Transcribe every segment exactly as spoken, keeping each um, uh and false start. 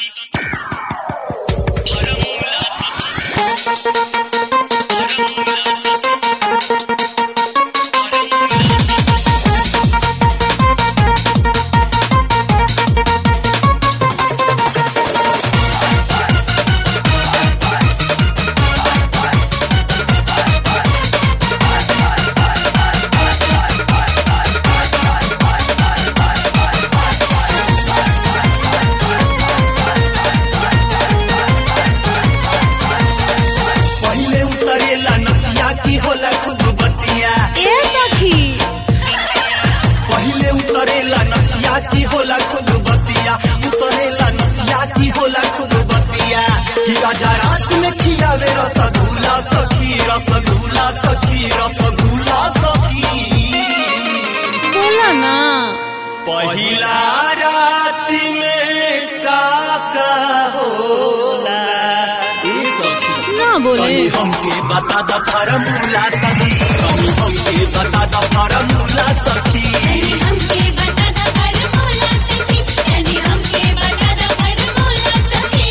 हमके बता द फार्मूला सखी तनी हमके बता द फार्मूला सखी हमके बता द फार्मूला सखी तनी हमके बता द फार्मूला सखी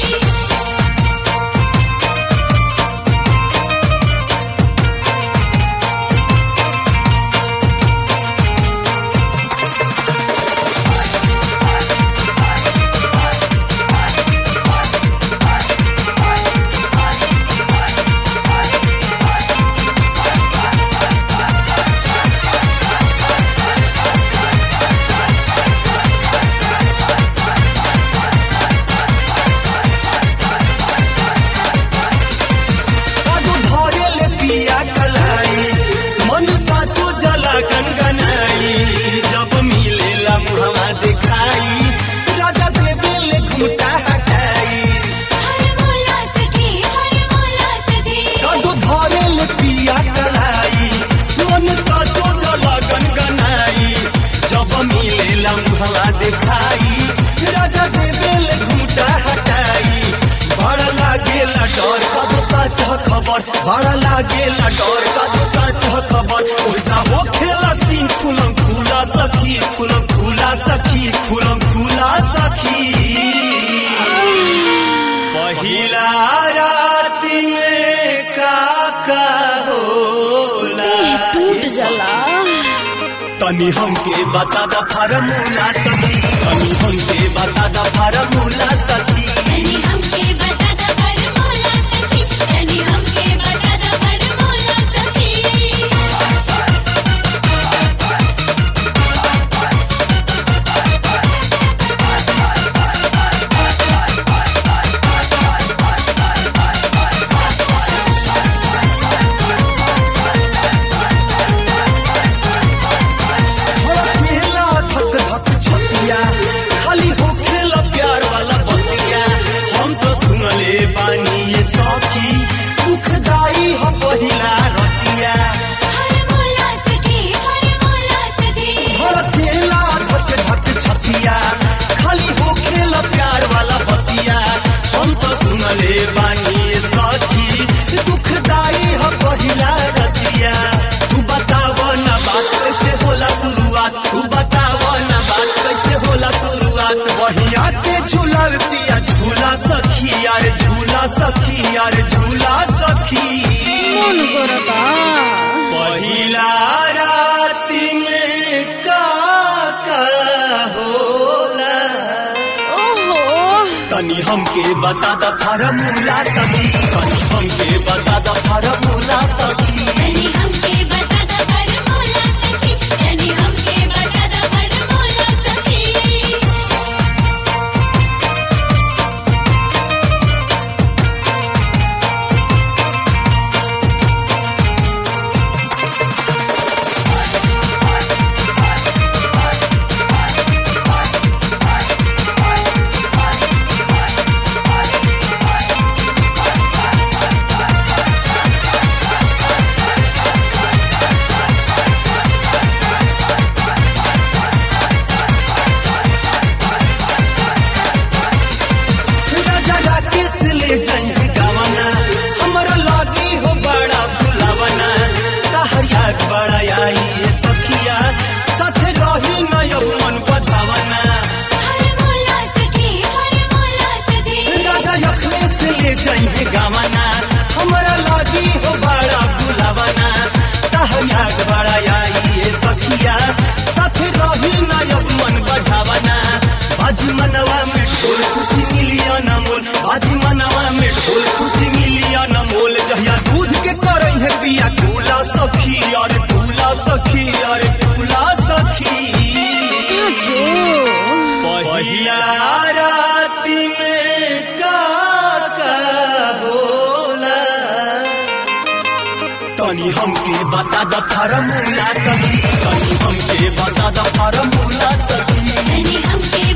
बड़ा लागेला डर का तो सच खबर ओजा हो खेला सीन खुलम खुला सखी खुलम खुला सखी खुलम खुला सखी पहिला रात में काका होला टूट जाला तनी हमके बता द फार्मूला सखी तनी हमके बता द फार्मूला सखी तनी हमके बता द फार्मूला सखी तनी हमके बता द फार्मूला सखी खाली हो खेला प्यार वाला बतिया हम तो सुनले बानी ये सखी दुखदाई हो पहिला रतिया फार्मूला सखी फार्मूला सखी खेला धक धक छतिया खाली हो खेला प्यार वाला बतिया हम तो सुनले बानी ये सखी दुखदाई हो पहिला रतिया तू बताव ना बात कैसे होला शुरुआत तू बताव ना बात कैसे होला शुरुआत वहिया के झूला पिया झूला सखी यार झूला सखी यार झूला सखी कौन करता पहिला रात में काका होला ओहो तनी हमके बता द फार्मूला सखी तनी हमके बता द फार्मूला सखी तनी हमके बता द फार्मूला सखी तनी हमके बता द फार्मूला सखी है गावना हमारा लागी हो बड़ा बुलावना तहयाग बड़ा आई ये सखिया साथ रही ना अब मन बझावना बाजी मनवा में ढोल खुशी मिलिया न मोल बाजी मनवा में ढोल खुशी मिलिया न मोल जहिया दूध के करे है पिया दूला सखी और दूला सखी और दूला सखी पहिया राती में का होला तनी हमके बता द फार्मूला सखी तनी हमके बता द फार्मूला सखी तनी हमके